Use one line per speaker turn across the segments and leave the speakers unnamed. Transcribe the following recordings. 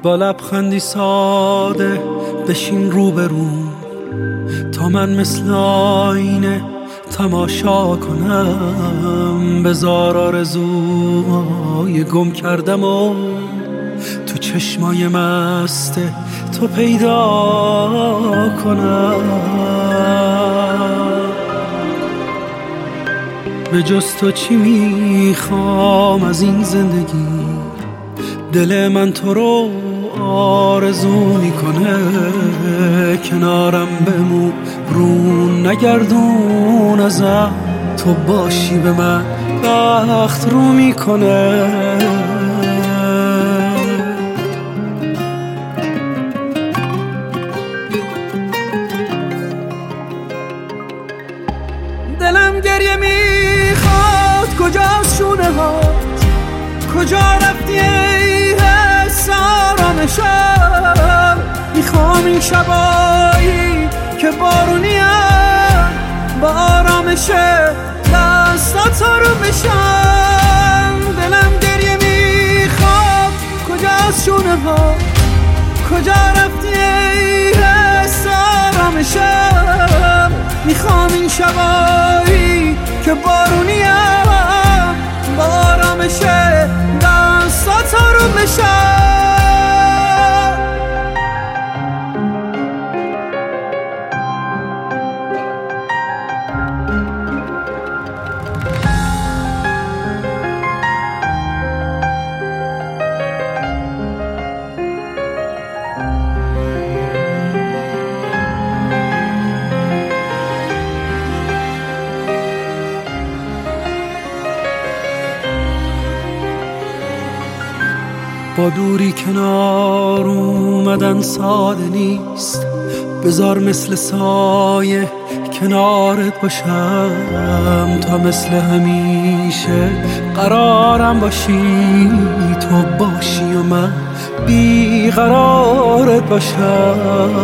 با لبخندی ساده بشین روبرو تا من مثل آینه تماشا کنم. بذار آرزوهای گم کردم و تو چشمای مست تو پیدا کنم. به جز تو چی میخوام از این زندگی؟ دل من تو رو آرزو میکنه. کنارم بمون برون نگردون ازم، تو باشی به من بخت رو میکنه. دلم گریه میخواد کجاست شونه هات؟ کجا رفتی ای حس آرامشم؟ میخوام این شبایی که بارونیم با آرامش دستات رو بشم. دلم گریه میخواد کجاست شونه ها؟ کجا رفتی ای حس آرامشم؟ میخوام این شبایی که بارونیم با آرامش دستات رو بشم. با دوری کنار اومدن ساده نیست، بذار مثل سایه کنارت باشم تا مثل همیشه قرارم باشی. تو باشی و من بیقرارت باشم.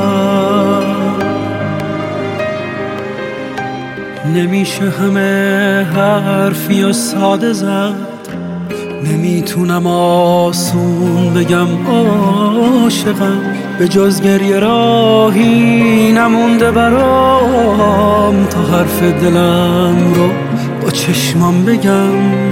نمیشه همه حرفی و ساده زد، نمیتونم آسون بگم عاشقم. به جز گریه راهی نمونده برام تا حرف دلم رو با چشمام بگم.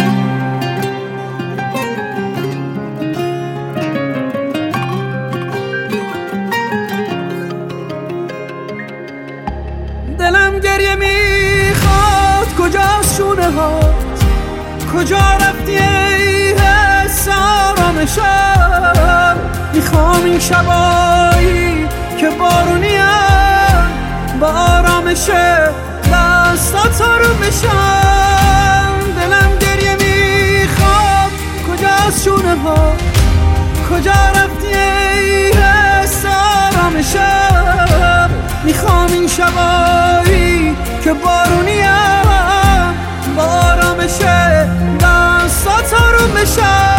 دلم گریه میخواد کجاست شونه هات؟ کجا رفتی ای حس آرامشم؟ میخوام این شبایی که بارونیم با آرامش دستات رو بشم. دلم گریه میخواد کجاست شونه ها؟ کجا رفتی ای حس آرامشم؟ میخوام این شبایی که بارونیم با آرامش دستات رو بشم.